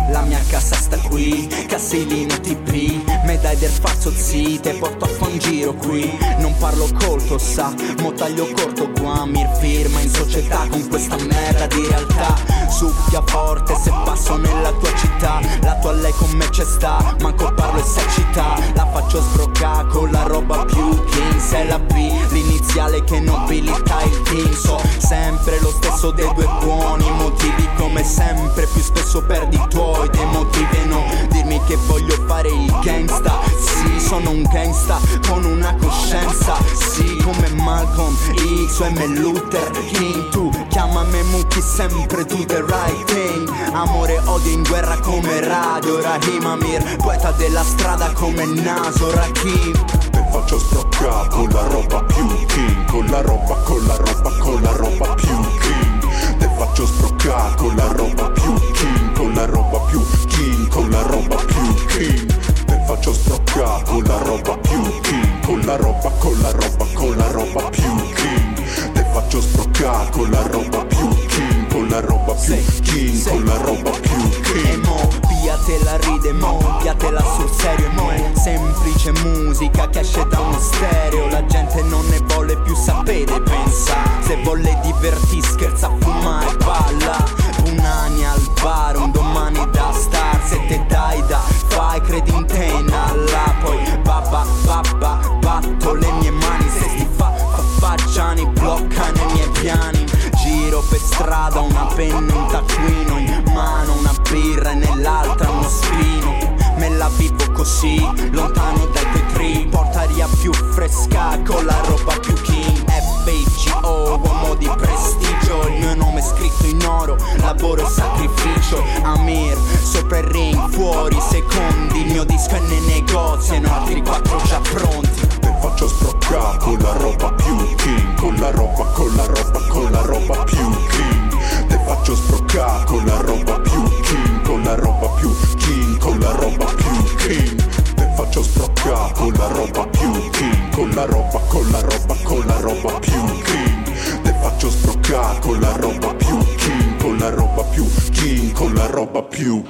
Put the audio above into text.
La mia casa sta qui, Casilino TP. Me dai del falso zi, te porto a fan giro qui. Non parlo colto sa, mo taglio corto qua. Mi firma in società con questa merda di realtà. Succhia forte se passo nella tua città. La tua lei con me c'è sta, manco parlo e s'eccita. La faccio sbroccare con la roba più king. Se la B, l'iniziale che nobilita il team. So sempre lo stesso dei due buoni motivi. Come sempre più spesso perdi i tuoi dei motivi e non dirmi che voglio fare il gangsta. Sì, sono un gangsta con una coscienza. Sì, come Malcolm X o M. Luther King. Tu chiamami Muki, sempre do the right thing. Amore e odio in guerra come Radio Rahim Amir, poeta della strada come Naso Rakim. Te faccio sbroccare con la roba più king. Con la roba più king. Te faccio sbroccare con la roba più king. Con la roba più king. Con la roba più king. Te faccio sbroccare con la roba più king. Con la roba più king. Te faccio sbroccare con la roba più king. Con la roba più king. Con la roba più king. E mo, piatela ride, mo, piatela sul serio. E mo è semplice musica che esce da uno stereo. La gente non ne vuole più sapere, pensa. Se vuole diverti, scherza, fuma e balla. Un anni al bar, un domani da star. Se te dai da fai, credi in te in Allah. Poi babba, batto le mie mani. Se sti facciani bloccano i miei piani. Giro per strada, una penna, un taccuino in mano, una birra e nell'altra uno spino. Me la vivo così, lontano dai tuoi trip. Portaria più fresca con la roba più king. FIGO, uomo di prestigio. Il mio nome è scritto in oro, lavoro e sacrificio. Amir, sopra il ring, fuori secondi. Il mio disco è nei negozi e non altri 4 già pronti. Te faccio sbroccare con la roba più king. Con la roba più king. Te faccio sbroccare con la roba più king. Con la roba più king. Con la roba più king. Te faccio sbroccare con la roba più king. Con la roba più king. Te faccio sbroccare con la roba più king. Con la roba più king. Con la roba più